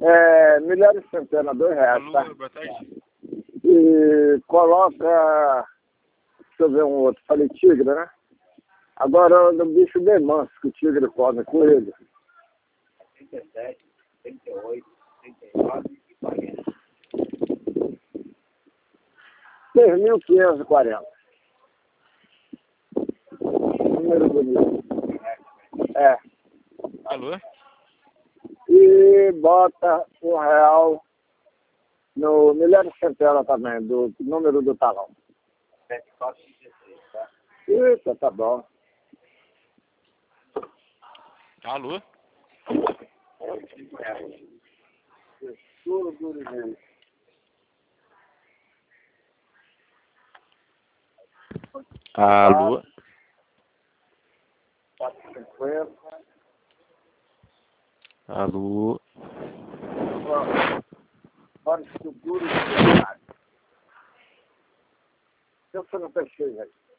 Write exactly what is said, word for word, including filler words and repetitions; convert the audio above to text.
É, milhar e centena, dois reais, Alô, tá? boa tarde. E coloca, deixa eu ver um outro, falei tigre, né? Agora no bicho bem manso que o tigre come, coelho. trinta e sete, trinta e oito, trinta e nove e quarenta. seis mil quinhentos e quarenta. Número bonito. É. Alô? E bota um real no milhar e centena também, do número do talão. sete quatro três, tá? Eita, tá bom. Alô? Tudo, tudo, gente. Alô? quatro e cinquenta. Alô? Olha, isso duro de verdade. Eu só não fechei, velho.